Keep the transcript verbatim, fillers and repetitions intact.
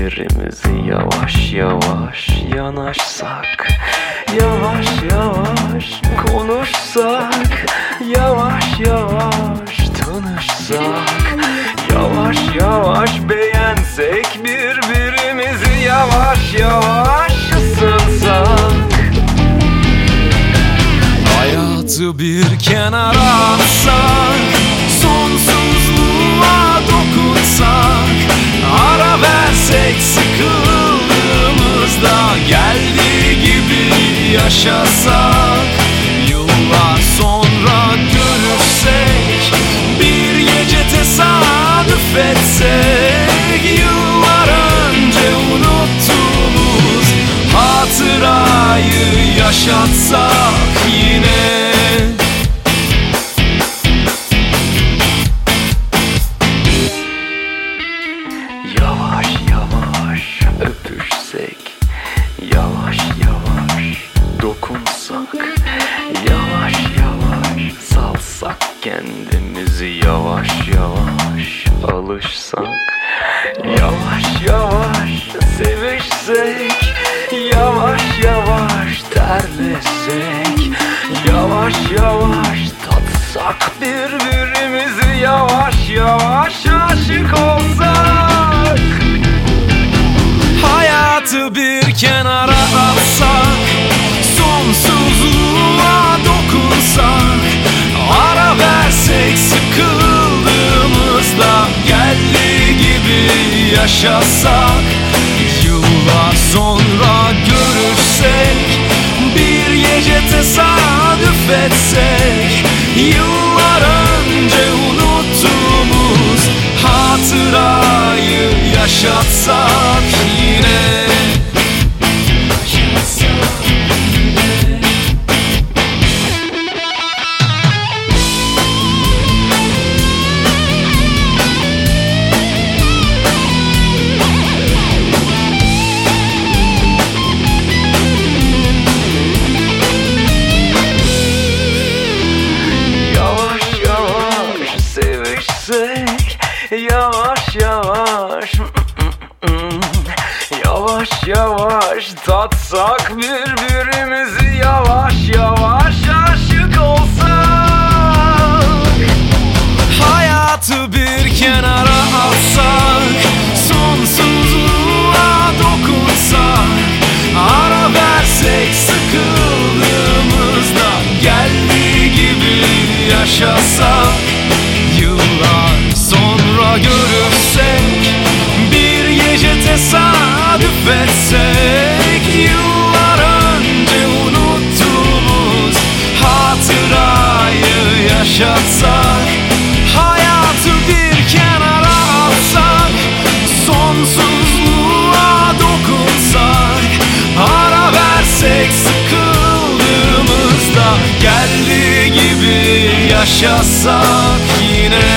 birbirimizi yavaş yavaş yanaşsak, yavaş yavaş konuşsak, yavaş yavaş tanışsak, yavaş yavaş beğensek birbirimizi, yavaş yavaş ısınsak. Hayatı bir kenara atsak, sonsuzluğa dokunsak, ara versek sıkıldığımızda, geldiği gibi yaşasak, yıllar sonra görüşsek, bir gece tesadüf etsek, yıllar önce unuttuğumuz hatırayı yaşatsak yine. Yavaş yavaş öpüşsek, yavaş yavaş dokunsak, yavaş yavaş salsak kendimizi, yavaş yavaş alışsak, yavaş yavaş sevişsek, yavaş yavaş terlesek, yavaş yavaş tatsak birbirimizi, yavaş yavaş aşık olsak. Hayatı bir kenara atsak, sonsuzluğa dokunsak, ara versek sıkıldığımızda, geldiği gibi yaşasak, yıllar sonra görüşsek, bir gece tesadüf etsek, yıllar önce unuttuğumuz hatırayı yaşatsak yine. Yavaş yavaş yavaş yavaş tatsak birbirimizi, yavaş yavaş aşık olsak. Hayatı bir kenara atsak, sonsuzluğa dokunsak, ara versek sıkıldığımızda, geldiği gibi yaşasak, yıllar sonra görüşsek, bir gece tesadüf etsek, yıllar önce unuttuğumuz hatırayı yaşatsak. Hayatı bir kenara atsak, sonsuzluğa dokunsak, ara versek sıkıldığımızda, geldiği gibi yaşasak yine.